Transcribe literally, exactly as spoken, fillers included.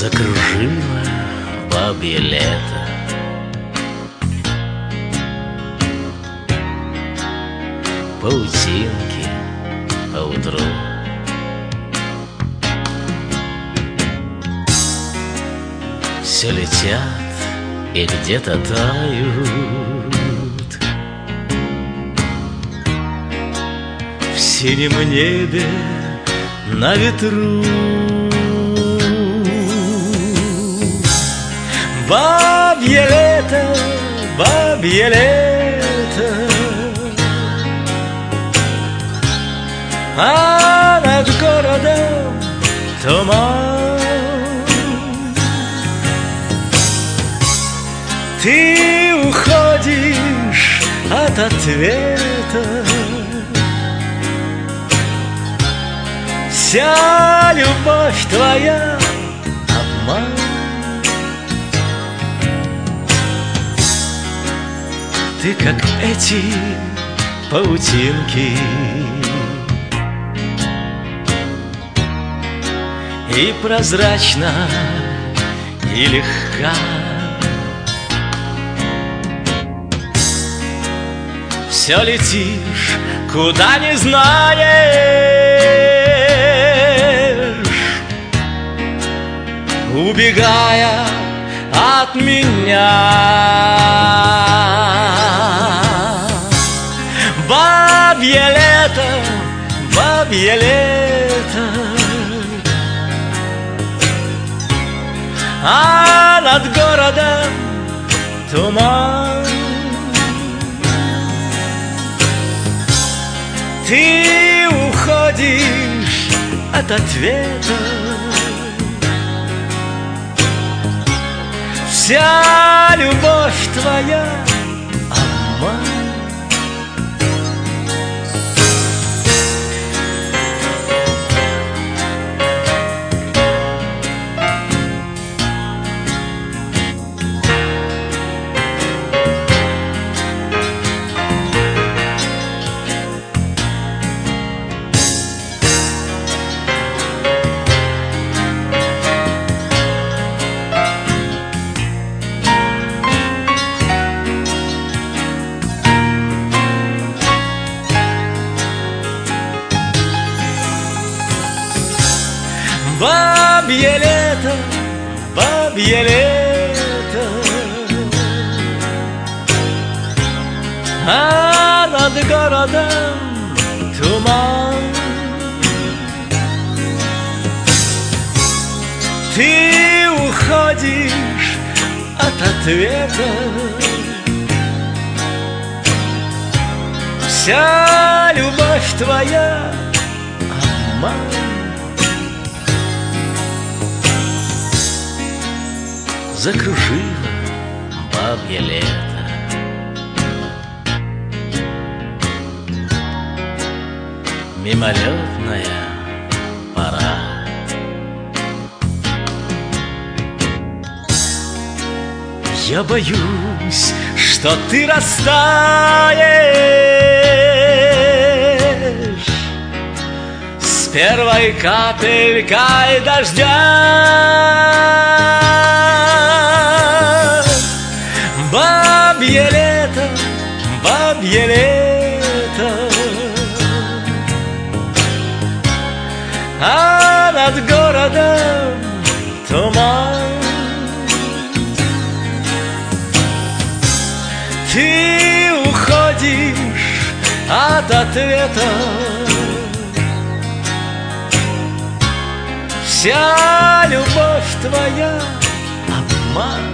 Закружило бабье лето, паутинки поутру. Все летят и где-то тают в синем небе на ветру. Бабье лето, бабье лето, а над городом туман. Ты уходишь от ответа, вся любовь твоя обман. Ты как эти паутинки, и прозрачна, и легка. Все летишь, куда не знаешь, убегая от меня. Бабье лето, бабье лето, а над городом туман. Ты уходишь от ответа, вся любовь твоя обман. Бабье лето, бабье лето, а над городом туман. Ты уходишь от ответа, вся любовь твоя обман. Закружило бабье лето, мимолетная пора. Я боюсь, что ты растаешь с первой капелькой дождя. Бабье лето, бабье лето, а над городом туман. Ты уходишь от ответа, вся любовь твоя обман.